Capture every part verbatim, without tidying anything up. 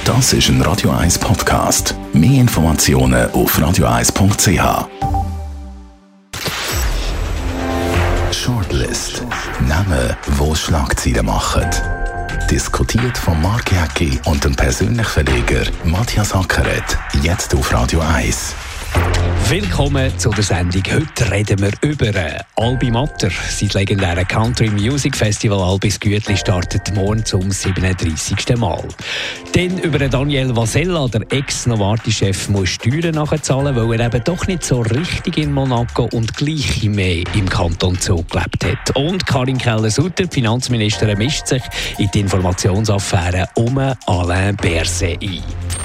Das ist ein Radio eins Podcast. Mehr Informationen auf radio eins punkt c h. Shortlist. Namen, die Schlagzeilen machen. Diskutiert von Marc Jäcki und dem persönlichen Verleger Matthias Ackeret. Jetzt auf Radio eins. Willkommen zu der Sendung. Heute reden wir über Albi Matter. Sein legendäres Country Music Festival Albis Gütli startet morgen zum siebenunddreissigsten Mal. Dann über Daniel Vasella, der Ex-Novartis-Chef, muss Steuern nachzahlen, weil er eben doch nicht so richtig in Monaco und gleich mehr im Kanton Zug gelebt hat. Und Karin Keller-Sutter, die Finanzministerin, mischt sich in die Informationsaffäre um Alain Berset ein.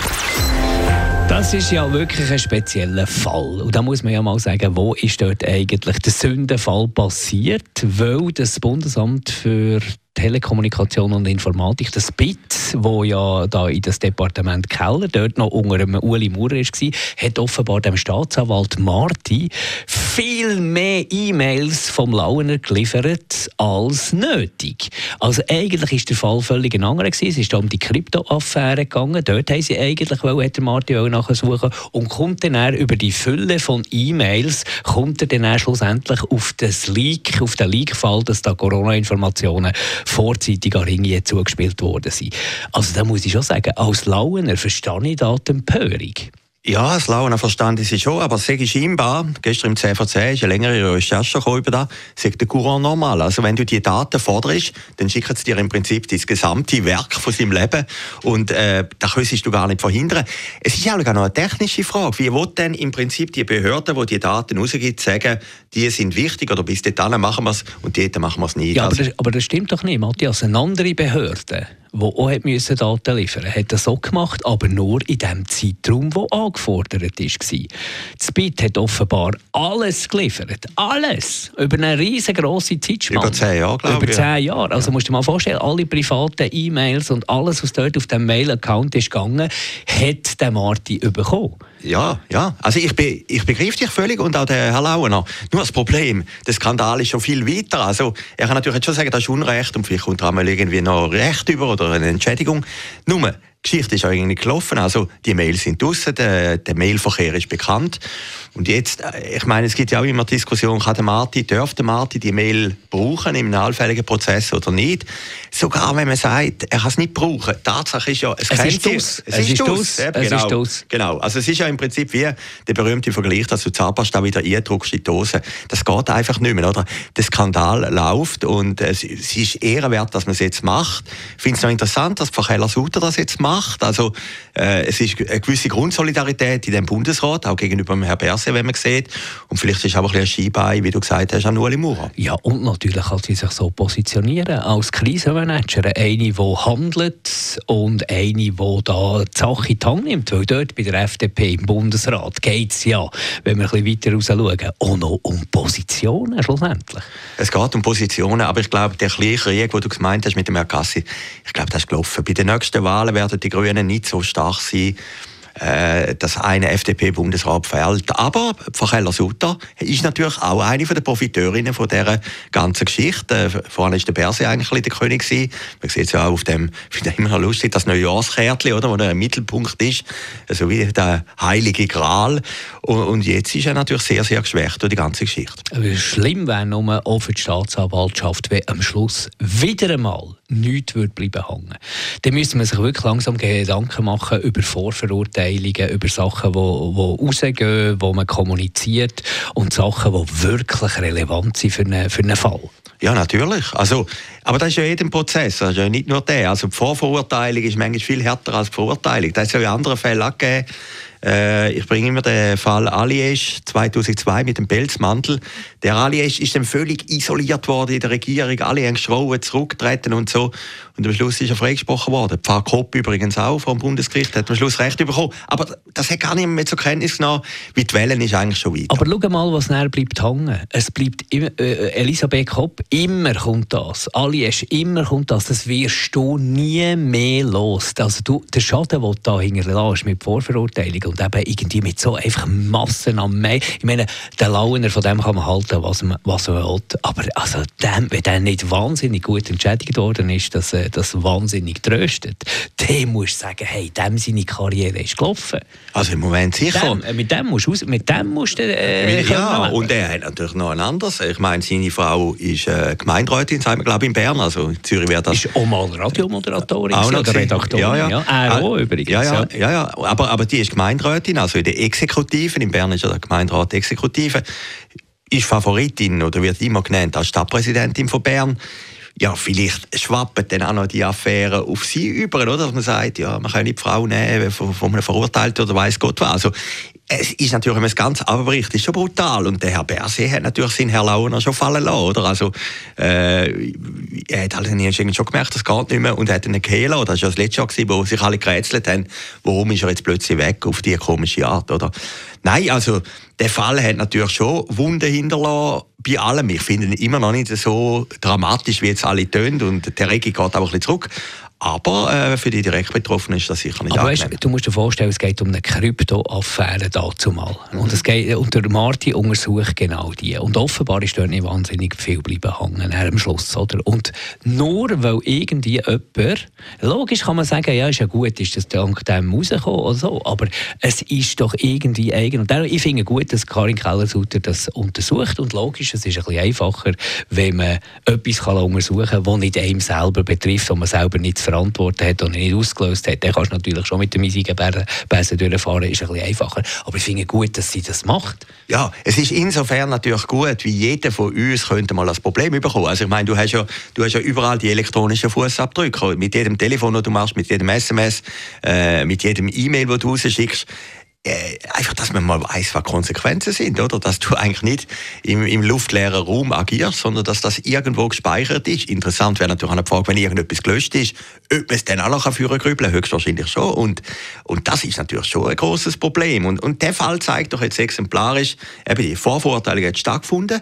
Das ist ja wirklich ein spezieller Fall. Und da muss man ja mal sagen, wo ist dort eigentlich der Sündenfall passiert? Weil das Bundesamt für Telekommunikation und Informatik, das B I T, wo ja da in das Departement Keller, dort noch unter dem Uli Maurer war, hat offenbar dem Staatsanwalt Marti viel mehr E-Mails vom Launer geliefert als nötig. Also eigentlich ist der Fall völlig ein anderer gewesen. Es ist um die Krypto-Affäre gegangen. Dort haben sie eigentlich, weil der Marti nachsuchen und kommt dann, dann über die Fülle von E-Mails, kommt er dann, dann schlussendlich auf das Leak, auf den Leak-Fall, dass da Corona-Informationen vorzeitig an Ringe zugespielt worden sind. Also da muss ich schon sagen, als Launer verstehe ich da die Empörung. Ja, das Launer verstand ich schon, aber es ist scheinbar, gestern im zehn vor zehn ist eine längere Recherche über das, sagt der Courant normal. Also wenn du die Daten forderst, dann schicken sie dir im Prinzip das gesamte Werk von seinem Leben und äh, das kannst du gar nicht verhindern. Es ist ja auch noch eine technische Frage. Wie will denn im Prinzip die Behörde, die die Daten rausgibt, sagen, die sind wichtig oder bis dahin machen wir es und dort machen wir es nicht? Ja, aber, also, das, aber das stimmt doch nicht, Matthias. Eine andere Behörde, die auch Daten liefern musste, hat das so gemacht, aber nur in dem Zeitraum, der angefordert war. Das B I T hat offenbar alles geliefert. Alles. Über eine riesengroße Zeitspanne. Über zehn Jahre, glaube ich. Über zehn Jahre. Also ja. musst du dir mal vorstellen, alle privaten E-Mails und alles, was dort auf dem Mail-Account ist gegangen, hat der Marti bekommen. Ja, ja. Also ich, be, ich begreife dich völlig und auch der Herr Launer. Nur das Problem, der Skandal ist schon viel weiter. Also er kann natürlich schon sagen, das ist Unrecht und vielleicht kommt er einmal irgendwie noch Recht über oder eine Entschädigung. Nur, die Geschichte ist eigentlich gelaufen. Also die Mails sind draussen, der, der Mailverkehr ist bekannt. Und jetzt, ich meine, es gibt ja auch immer Diskussionen, kann der Marti, darf der Marti die Mail brauchen in einem allfälligen Prozess oder nicht? Sogar wenn man sagt, er kann es nicht brauchen. Tatsache ist ja, es, es ist aus. Es, es ist aus. Ja, es genau. ist aus. Genau. Also es ist ja im Prinzip wie der berühmte Vergleich, dass du Zahnpasta wieder eindruckst in die Dose. Das geht einfach nicht mehr, oder? Der Skandal läuft und es, es ist ehrenwert, dass man es jetzt macht. Ich finde es noch interessant, dass Frau Keller-Sutter das jetzt macht. Also äh, es ist eine gewisse Grundsolidarität in dem Bundesrat, auch gegenüber dem Herrn Berset, wenn man sieht. Und vielleicht ist auch ein bisschen ein Skibein, wie du gesagt hast, an Uli Maurer. Ja, und natürlich kann sie sich so positionieren als Krisenmanager. Eine, die handelt und eine, die da die Sache in die Hand nimmt. Weil dort bei der F D P im Bundesrat geht es ja, wenn wir ein bisschen weiter raus schauen, auch noch um Positionen schlussendlich. Es geht um Positionen, aber ich glaube, der kleine Krieg, den du gemeint hast mit dem Herrn Cassi, ich glaube, das ist gelaufen. Bei den nächsten Wahlen werden die Grünen nicht so stark sein, dass eine F D P-Bundesrat fällt. Aber Frau Keller-Sutter ist natürlich auch eine der Profiteurinnen von dieser ganzen Geschichte. Vorhin war der Berset eigentlich der König gewesen. Man sieht es ja auch auf dem, ich finde immer noch lustig, das Neujahrskärtchen, oder, wo der Mittelpunkt ist, so wie der heilige Gral. Und jetzt ist er natürlich sehr, sehr geschwächt durch die ganze Geschichte. Aber schlimm wäre nur auch für die Staatsanwaltschaft, wenn am Schluss wieder einmal nichts würde bleiben hängen. Dann müsste man sich wirklich langsam Gedanken machen über Vorverurteilungen, über Sachen, die, die rausgehen, die man kommuniziert und Sachen, die wirklich relevant sind für einen, für einen Fall. Ja, natürlich. Also, aber das ist ja jedem Prozess, das ist ja nicht nur der. Also die Vorverurteilung ist manchmal viel härter als die Verurteilung. Das hat es ja in anderen Fällen auch gegeben. Äh, ich bringe immer den Fall Aliesch zweitausendzwei mit dem Pelzmantel. Der Aliesch ist dann völlig isoliert worden in der Regierung. Alle haben geschrauen, zurückgetreten und so. Und am Schluss ist er freigesprochen worden. Pfarrer Kopp übrigens auch vom Bundesgericht hat am Schluss Recht bekommen. Aber das hat gar niemand mehr zur Kenntnis genommen, wie die Wellen ist eigentlich schon weiter. Aber schau mal, was näher bleibt hängen. Es bleibt immer, äh, Elisabeth Kopp, immer kommt das. Alle Uli, es immer kommt das, das wirst du nie mehr los. Also du, der Schaden, den du da hinterlässt mit Vorverurteilung und eben irgendwie mit so einfach Massen am Mai. Ich meine, der Launer, von dem kann man halten, was man, was man will. Aber also dem, wenn der nicht wahnsinnig gut entschädigt worden ist, dass er das wahnsinnig tröstet, dem musst du sagen, hey, dem seine Karriere ist gelaufen. Also im Moment sicher. Dem, mit dem musst du, mit dem musst du äh, ja, und er hat natürlich noch ein anderes. Ich meine, seine Frau ist äh, Gemeinderätin, sagen wir, glaube ich, in Bern. Also in Zürich wäre das... Ist auch mal Radiomoderatorin auch noch oder Redaktorin. Ja, ja. Ja, er auch übrigens. Ja, ja, ja, ja. Aber, aber die ist Gemeinderätin, also in der Exekutiven. In Bern ist ja der Gemeinderat Exekutive. Ist Favoritin oder wird immer genannt als Stadtpräsidentin von Bern. Ja, vielleicht schwappen dann auch noch die Affäre auf sie über, oder? Dass man sagt, ja, man kann nicht die Frau nehmen von, von einem Verurteilten oder weiss Gott was. Also, es ist natürlich, wenn man es ganz abbricht, ist schon brutal. Und der Herr Berset hat natürlich seinen Herrn Launer schon fallen lassen, oder? Also, äh, er hat halt schon gemerkt, das geht nicht mehr und hat ihn gehen lassen. Das war ja das letzte Jahr, wo sich alle gerätselt haben, warum ist er jetzt plötzlich weg auf diese komische Art, oder? Nein, also, der Fall hat natürlich schon Wunden hinterlassen bei allem. Ich finde ihn immer noch nicht so dramatisch, wie jetzt alle tönen und der Regi geht aber ein bisschen zurück. Aber äh, für die direkt Betroffenen ist das sicher nicht aber angenehm. Weißt, du musst dir vorstellen, es geht um eine Krypto-Affäre dazumal. Mhm. Und, es geht, und der Marti untersucht genau die. Und offenbar ist dort nicht wahnsinnig viel bleiben hängen am Schluss. Oder? Und nur weil irgendwie jemand, logisch kann man sagen, ja, ist ja gut, ist das dank dem rausgekommen oder so, aber es ist doch irgendwie eigen. Und ich finde gut, dass Karin Keller-Sutter das untersucht. Und logisch, es ist ein bisschen einfacher, wenn man etwas kann untersuchen kann, das nicht einem selber betrifft, das man selber nicht verantwortet hat und nicht ausgelöst hat. Dann kannst du natürlich schon mit dem riesigen Besen durchfahren, ist ein bisschen einfacher. Aber ich finde gut, dass sie das macht. Ja, es ist insofern natürlich gut, wie jeder von uns könnte mal das Problem bekommen. Also ich meine, du hast ja, du hast ja überall die elektronischen Fußabdrücke. Mit jedem Telefon, das du machst, mit jedem S M S, äh, mit jedem E-Mail, das du rausschickst. Äh, einfach, dass man mal weiss, was Konsequenzen sind, oder? Dass du eigentlich nicht im, im luftleeren Raum agierst, sondern dass das irgendwo gespeichert ist. Interessant wäre natürlich auch die Frage, wenn irgendetwas gelöscht ist, ob man es dann auch noch führen kann, höchstwahrscheinlich schon. Und, und das ist natürlich schon ein grosses Problem. Und, und der Fall zeigt doch jetzt exemplarisch, eben die Vorverurteilung hat stattgefunden.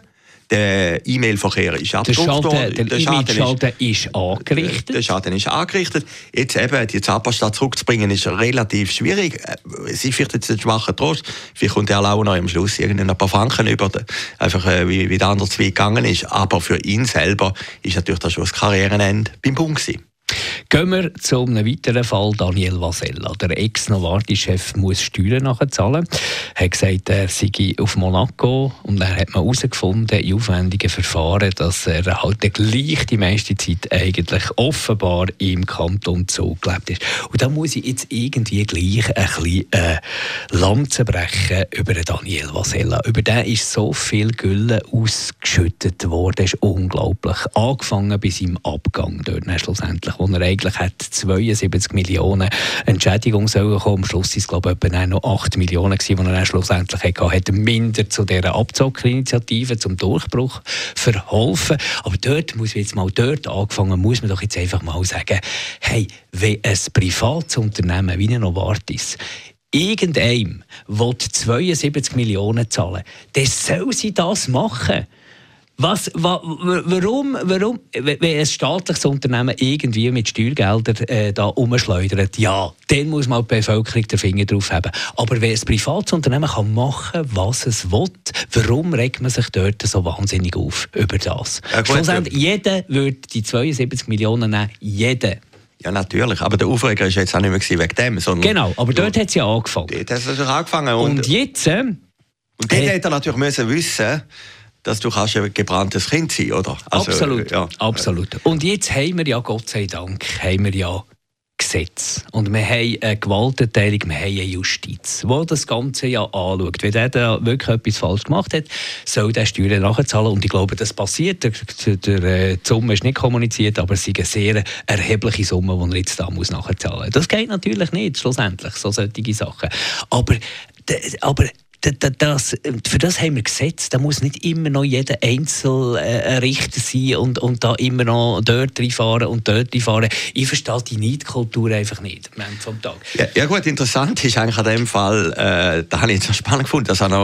Der E-Mail-Verkehr ist abgedruckt worden. Der E-Mail-Schaden ist angerichtet. Der Schaden ist angerichtet. Jetzt eben, die Zahnpasta zurückzubringen, ist relativ schwierig. Sie vielleicht jetzt einen schwachen Trost. Vielleicht kommt er auch noch am Schluss ein paar Franken über, einfach wie, wie der andere zwei gegangen ist. Aber für ihn selber ist natürlich das schon das Karrierenende beim Bund gewesen. Gehen wir zu einem weiteren Fall. Daniel Vasella, der Ex-Novartis-Chef, muss Steuern nachzahlen. Er hat gesagt, er sei auf Monaco und dann hat man herausgefunden, in aufwendigen Verfahren, dass er halt gleich die meiste Zeit eigentlich offenbar im Kanton Zug gelebt ist. Und da muss ich jetzt irgendwie gleich ein bisschen äh, Lanze brechen über Daniel Vasella. Über den ist so viel Gülle ausgeschüttet worden, das ist unglaublich. Angefangen bei seinem Abgang dort schlussendlich, wo er eigentlich hat zweiundsiebzig Millionen Entschädigung sollen kommen. Am Schluss waren es, glaube ich, etwa noch acht Millionen, die er dann schlussendlich hatte. Hat minder zu dieser Abzockerinitiative, zum Durchbruch verholfen. Aber dort muss jetzt mal dort angefangen, muss man doch jetzt einfach mal sagen, hey, wenn ein privates Unternehmen wie ein Novartis irgendeinem zweiundsiebzig Millionen zahlen, dann soll sie das machen. Was, wa, warum, warum, wenn ein staatliches Unternehmen irgendwie mit Steuergeldern äh, da umschleudert, ja, dann muss man die Bevölkerung den Finger drauf haben. Aber wenn ein privates Unternehmen kann machen, was es will, warum regt man sich dort so wahnsinnig auf über das? Ja, schlussendlich, jeder würde die zweiundsiebzig Millionen nehmen, jeder. Ja, natürlich. Aber der Aufreger war jetzt auch nicht mehr wegen dem. Sondern genau, aber dort hat es ja angefangen. Dort hat es angefangen. Und, und jetzt... Äh, und dort äh, hätte er natürlich müssen wissen, dass du kannst ein gebranntes Kind sein, oder? Also, absolut, ja. absolut. Und jetzt haben wir ja, Gott sei Dank, haben wir ja Gesetz. Und wir haben eine Gewaltenteilung, wir haben eine Justiz, die das Ganze ja anschaut. Wenn der da wirklich etwas falsch gemacht hat, soll der Steuern nachzahlen. Und ich glaube, das passiert. Der, der, der, die Summe ist nicht kommuniziert, aber es ist eine sehr erhebliche Summe, die er jetzt da muss nachzahlen muss. Das geht natürlich nicht, schlussendlich, so solche Sachen. Aber, aber Das, für das haben wir Gesetze. Da muss nicht immer noch jeder Einzelrichter sein und, und da immer noch dort reinfahren und dort reinfahren. Ich verstehe die Neidkultur einfach nicht am Ende des Tages. Ja, ja gut, interessant ist eigentlich an dem Fall, äh, da habe ich jetzt noch spannend gefunden, dass auch noch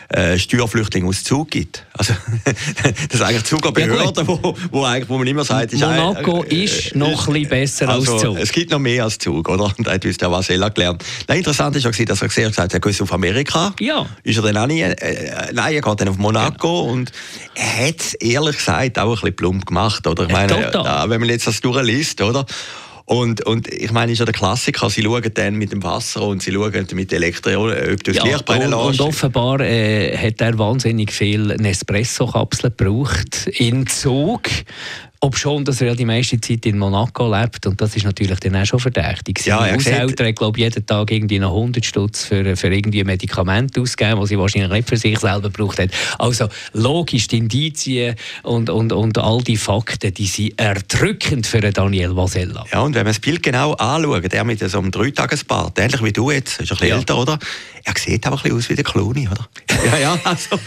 äh, Steuerflüchtlinge aus Zug gibt. Also, das ist eigentlich Zug eine Behörde, ja, wo, wo, eigentlich, wo man immer sagt, ist Monaco äh, ist noch ein bisschen besser also, als Zug. Es gibt noch mehr als Zug, oder? Und da hat uns der Vasella gelernt. Nein, interessant ist auch, dass er gesagt hat, er geht auf Amerika. Ja. Ist er dann auch nicht, äh, nein, er geht dann auf Monaco. Ja. Und er hat es ehrlich gesagt auch ein bisschen plump gemacht, oder? Ich meine, ja, da, wenn man jetzt das durchliest, oder? Und, und ich meine, ist ja der Klassiker, sie schauen dann mit dem Wasser und sie schauen mit Elektro, ob du das ja, Licht brennen lässt. Und offenbar äh, hat er wahnsinnig viel Nespresso-Kapseln gebraucht in Zug. Obschon, dass er ja die meiste Zeit in Monaco lebt. Und das ist natürlich dann auch schon verdächtig. Ja, Seine Haushälter hat, glaube ich, jeden Tag irgendwie noch hundert Stutz für, für irgendwie Medikamente ausgegeben, die sie wahrscheinlich nicht für sich selber gebraucht hat. Also logisch, die Indizien und, und, und all die Fakten, die sind erdrückend für Daniel Vasella. Ja, und wenn man das Bild genau anschaut, der mit so einem Dreitagesbart, ähnlich wie du jetzt, ist ein bisschen ja. älter, oder? Er sieht aber ein bisschen aus wie der Clooney, oder? Ja, ja, also...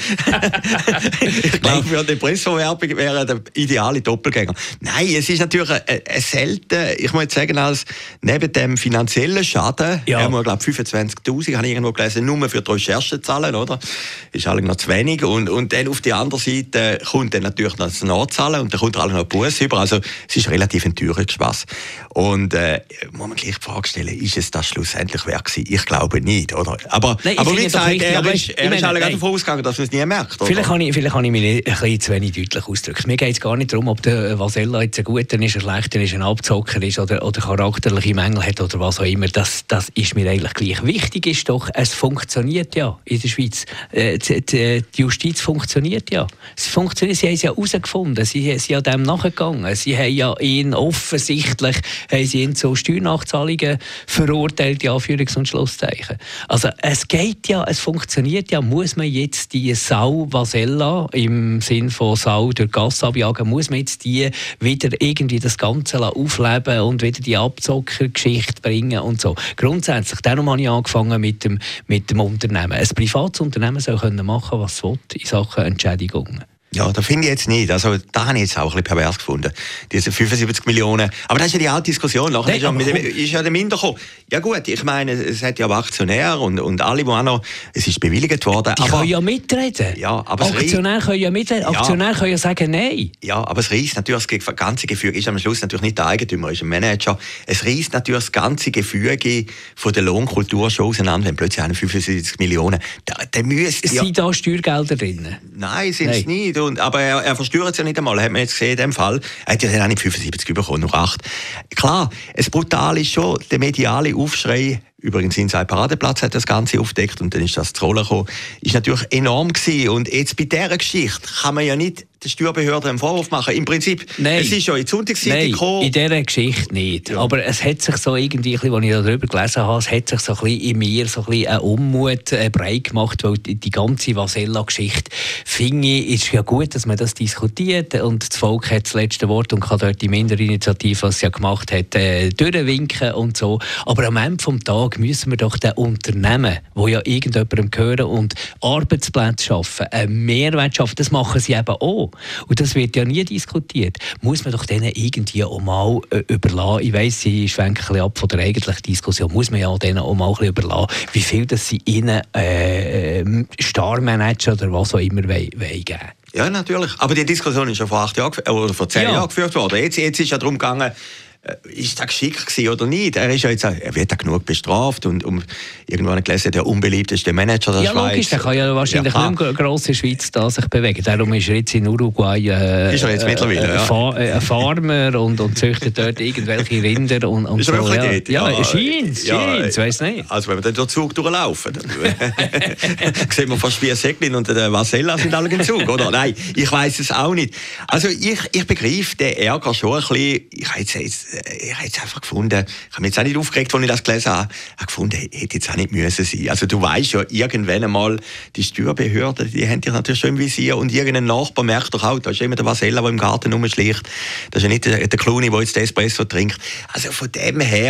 ich glaube, für eine Depresso-Werbung wäre er der ideale Doppelgänger. Nein, es ist natürlich ein, ein selten, ich muss jetzt sagen, als neben dem finanziellen Schaden, ja. er muss, glaube ich, fünfundzwanzigtausend, habe ich irgendwo gelesen, nur für die Recherche zahlen, oder? Ist eigentlich noch zu wenig. Und, und dann auf die andere Seite kommt dann natürlich noch das Nachzahlen und dann kommt alle noch Buß über. Also es ist relativ ein teurer Spaß. Und äh, muss man gleich die Frage stellen, ist es das schlussendlich wert gewesen? Ich glaube nicht, oder? Aber, nein, aber wie gesagt, richtig, er aber ist, er ist alle davon ausgegangen, dass man es nie merkt. Oder? Vielleicht habe ich, vielleicht habe ich mich ein bisschen zu wenig deutlich ausgedrückt. Mir geht es gar nicht darum, ob der Vasella jetzt ein guter ist, ein schlechter ist, ein Abzocker ist oder, oder charakterliche Mängel hat oder was auch immer. Das, das ist mir eigentlich gleich. Wichtig ist doch, es funktioniert ja in der Schweiz. Äh, die, die Justiz funktioniert ja. Es funktioniert, sie haben es ja herausgefunden. Sie sind ja dem nachgegangen. Sie haben ja ihn offensichtlich haben sie ihn zu Steuernachzahlungen verurteilt, in Anführungs- und Schlusszeichen. Also es geht ja, es funktioniert ja. Muss man jetzt die Sau Vasella im Sinn von Sau durch Gasse abjagen, muss man jetzt die wieder irgendwie das Ganze aufleben und wieder die Abzockergeschichte bringen und so. Grundsätzlich, darum habe ich angefangen mit dem, mit dem Unternehmen. Ein privates Unternehmen soll können machen, was es will in Sachen Entschädigungen. Ja, das finde ich jetzt nicht. Also, da habe ich jetzt auch ein bisschen pervers gefunden. Diese fünfundsiebzig Millionen. Aber das ist ja die alte Diskussion. Nachher ist, ja mit dem, ist ja der Minder gekommen. Ja gut, ich meine, es hat ja auch Aktionäre und, und alle, die auch noch, es ist bewilligt worden. Die aber, können ja mitreden. Ja, aber Aktionäre können ja mitreden. Ja. Aktionäre können ja sagen Nein. Ja, aber es reisst natürlich das ganze Gefüge, ist am Schluss natürlich nicht der Eigentümer, ist ein Manager. Es reisst natürlich das ganze Gefüge von der Lohnkultur schon auseinander, wenn plötzlich eine fünfundsiebzig Millionen. Da, da müsste ja, sind da Steuergelder drin? Nein, sind es nicht. Und, aber er, er versteuert es ja nicht einmal, hat man jetzt gesehen in dem Fall. Er hat ja dann auch nicht fünfundsiebzig bekommen, nur acht. Klar, es brutal ist schon der mediale Aufschrei. Übrigens, Inside Paradeplatz hat das Ganze aufgedeckt und dann ist das zu Rollen gekommen. Ist natürlich enorm gewesen. Und jetzt bei dieser Geschichte kann man ja nicht der Steuerbehörde einen Vorwurf machen. Im Prinzip, Nein. es ist ja in die Sonntagszeitung gekommen. in dieser Geschichte nicht. Ja. Aber es hat sich so irgendwie, als ich darüber gelesen habe, es hat sich so ein bisschen in mir so ein bisschen ein Unmut äh, breit gemacht, weil die, die ganze Vasella-Geschichte, finde ich, ist ja gut, dass man das diskutiert und das Volk hat das letzte Wort und kann dort die Minderinitiative, was sie ja gemacht hat, äh, durchwinken und so. Aber am Ende des Tages müssen wir doch den Unternehmen, die ja irgendjemandem gehören und Arbeitsplätze schaffen, einen Mehrwert schaffen, das machen sie eben auch. Und das wird ja nie diskutiert. Muss man doch denen irgendwie auch mal äh, überlassen. Ich weiss, sie schwenken ein bisschen ab von der eigentlichen Diskussion. Muss man ja denen auch mal ein bisschen überlassen, wie viel das sie ihnen äh, Star-Manager oder was auch immer wollen, wollen geben. Ja, natürlich. Aber die Diskussion ist schon vor acht Jahren oder vor zehn ja. Jahren geführt worden. Jetzt, jetzt ist ja darum gegangen, ist das geschickt gewesen oder nicht? Er, ist ja jetzt, er wird ja genug bestraft und um, irgendwann gelesen, der unbeliebteste Manager der ja, Schweiz. Ja, logisch, der kann ja wahrscheinlich ja, nicht mehr gross in der Schweiz da sich bewegen. Darum ist er jetzt in Uruguay äh, ist er jetzt mittlerweile, äh, ja. Fa- äh, ein Farmer und, und züchtet dort irgendwelche Rinder und, und ist er so. wirklich Ja, dort? ja, ja scheint, ja, scheint, weiss nicht. Also wenn wir dann den Zug durchlaufen, dann sehen wir fast wie ein Säckchen und der Vasella sind alle im Zug, oder? Nein, ich weiss es auch nicht. Also ich, ich begreife den Ärger schon ein bisschen. Ich habe jetzt, jetzt, ich habe jetzt einfach gefunden, ich habe mich jetzt auch nicht aufgeregt, als ich das gelesen habe, ich habe gefunden, hätte jetzt auch nicht müssen sein. Also du weißt ja, irgendwann einmal, die Steuerbehörden, die haben dich natürlich schon im Visier und irgendein Nachbar merkt doch auch, da ist immer der Vasella, der im Garten rumschleicht. Das ist ja nicht der, der Clooney, der jetzt den Espresso trinkt. Also von dem her,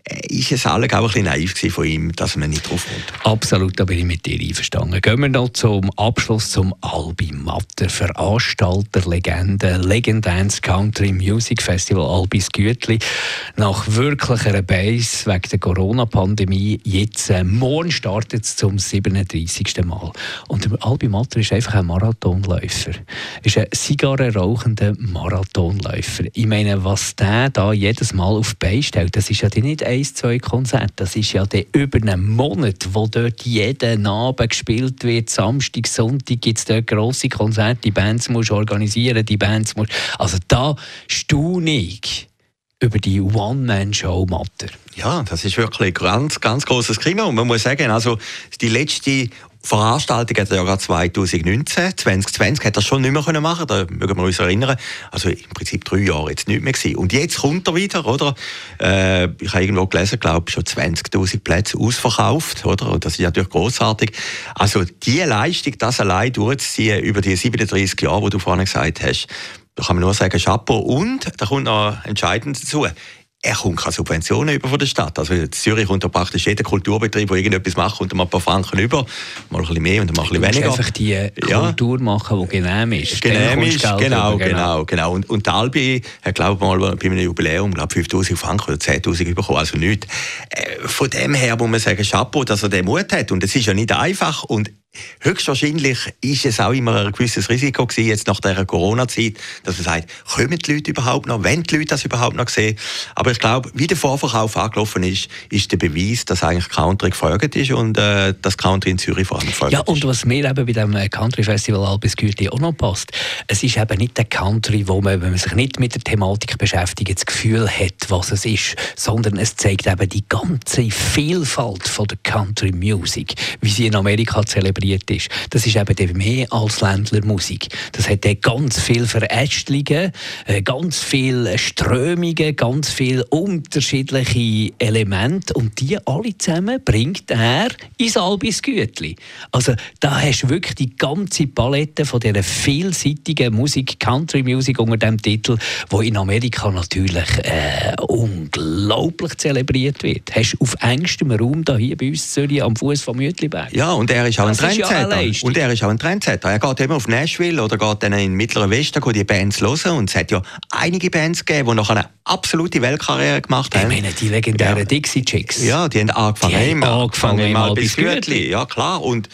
ist es alle auch ein bisschen naiv gewesen von ihm, dass man nicht drauf kommt. Absolut, da bin ich mit dir einverstanden. Gehen wir noch zum Abschluss zum Albi Matter, Veranstalter, Legende, Legendance Country Music Festival Albis Gütli. Nach wirklich einer Base wegen der Corona-Pandemie, jetzt äh, morgen startet es zum siebenunddreissigsten Mal. Und der Albi Matter ist einfach ein Marathonläufer. Ist ein zigarrenrauchender Marathonläufer. Ich meine, was der da jedes Mal auf die Beine stellt, das ist ja nicht ein, zwei Konzerte, das ist ja der über einen Monat, wo dort jeden Abend gespielt wird. Samstag, Sonntag gibt es dort grosse Konzerte, die Bands musst du organisieren, die Bands musst... Also da staune ich über die One-Man-Show Matter. Ja, das ist wirklich ein ganz, ganz grosses Kino. Und man muss sagen, also die letzte Veranstaltung hat er ja gerade zwanzig neunzehn, zwanzig zwanzig hat er schon nicht mehr machen können, da mögen wir uns erinnern. Also im Prinzip drei Jahre jetzt nicht mehr gewesen. Und jetzt kommt er wieder, oder? Äh, ich habe irgendwo gelesen, glaube ich, schon zwanzigtausend Plätze ausverkauft, oder? Und das ist natürlich grossartig. Also diese Leistung, das allein durchzuziehen über die siebenunddreissig Jahre, die du vorhin gesagt hast, da kann man nur sagen, Chapeau. Und da kommt noch entscheidend dazu. Er kommt keine Subventionen über von der Stadt. Also in Zürich kommt da praktisch jeder Kulturbetrieb, der irgendetwas macht, kommt mal ein paar Franken über, mal ein bisschen mehr und mal ein bisschen weniger. einfach die Kultur ja. machen, die genehm ist. Genehm ist, genau, genau, genau, genau. Und, und der Albi hat, glaube ich, mal bei einem Jubiläum, glaube fünftausend Franken oder zehntausend bekommen, also nichts. Äh, von dem her muss man sagen, Chapeau, dass er den Mut hat. Und es ist ja nicht einfach. Und höchstwahrscheinlich ist es auch immer ein gewisses Risiko gewesen, jetzt nach dieser Corona-Zeit, dass man sagt, kommen die Leute überhaupt noch, wollen die Leute das überhaupt noch sehen? Aber ich glaube, wie der Vorverkauf angelaufen ist, ist der Beweis, dass eigentlich Country gefragt ist und äh, dass Country in Zürich vor allem gefragt ist. Ja, ist. und was mir eben bei dem Country Festival Albis Gütli auch noch passt, es ist eben nicht der Country, wo man, wenn man sich nicht mit der Thematik beschäftigt, das Gefühl hat, was es ist, sondern es zeigt eben die ganze Vielfalt von der Country Music, wie sie in Amerika zelebriert ist. Das ist eben mehr als Ländlermusik. Das hat ganz viele Verästelungen, ganz viele Strömungen, ganz viele unterschiedliche Elemente und die alle zusammen bringt er ins Albis Gütli. Also da hast du wirklich die ganze Palette von dieser vielseitigen Musik, Country Music unter dem Titel, wo in Amerika natürlich äh, unglaublich zelebriert wird. Hast du auf engstem Raum da hier bei uns in Zürich am Fuß vom Mütliberg. Ja, und er ist auch ein Trendsetter. Ja, und er ist auch ein Trendsetter. Er geht immer auf Nashville oder geht dann in den Mittleren Westen die Bands hören. Und es hat ja einige Bands gegeben, die noch eine absolute Weltkarriere gemacht haben. Ich meine, die legendären ja. Dixie Chicks. Ja, die haben angefangen. Die haben angefangen im Albis Gütli. Ja, klar. Und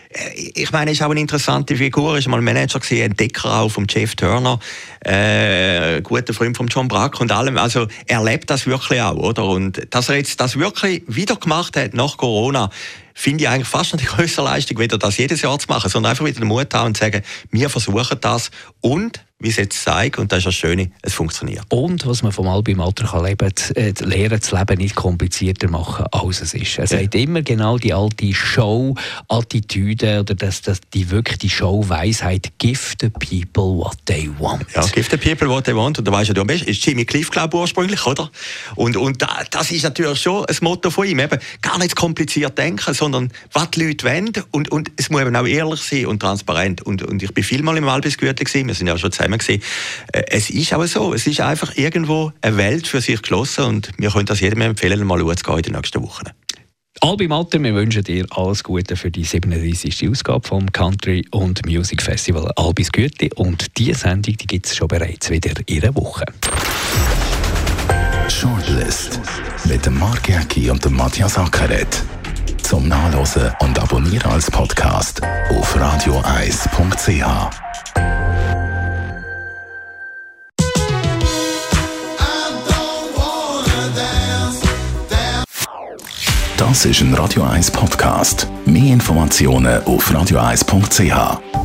ich meine, er ist auch eine interessante Figur. Er war mal Manager, Entdecker auch von Jeff Turner, äh, guter Freund von John Brack und allem. Also er lebt das wirklich auch, oder? Und dass er jetzt das wirklich wieder gemacht hat nach Corona, finde ich eigentlich fast noch die größere Leistung, wieder das jedes Jahr zu machen, sondern einfach wieder den Mut haben und sagen, wir versuchen das und wie es jetzt zeigt, und das ist das Schöne, es funktioniert. Und was man vom Albi Matter kann lernen, äh, lernen, das Leben nicht komplizierter machen, als es ist. Er sagt ja. immer genau die alte Show-Attitüde oder das, das, die wirklich die Show-Weisheit, give the people what they want. Ja, give the people what they want. Und da weisst du, du ist Jimmy Cliff, glaube ich, ursprünglich, oder? Und, und das ist natürlich schon ein Motto von ihm, eben gar nicht kompliziert denken, sondern was die Leute wollen und, und es muss eben auch ehrlich sein und transparent. Und, und ich bin vielmal im Albis Gütli gewesen, wir sind ja schon zusammen gewesen. Es ist aber so, es ist einfach irgendwo eine Welt für sich geschlossen und wir können das jedem empfehlen, mal schauen in den nächsten Wochen. Albi Matter, wir wünschen dir alles Gute für die siebenunddreissigste Ausgabe vom Country und Music Festival Albis Gütli und diese Sendung die gibt es schon bereits wieder in einer Woche. Shortlist mit dem Mark Jäcki und dem Matthias Ackeret. Zum Nachlesen und Abonnieren als Podcast auf radio eis punkt c h. Das ist ein Radio eins Podcast. Mehr Informationen auf radio eis punkt c h.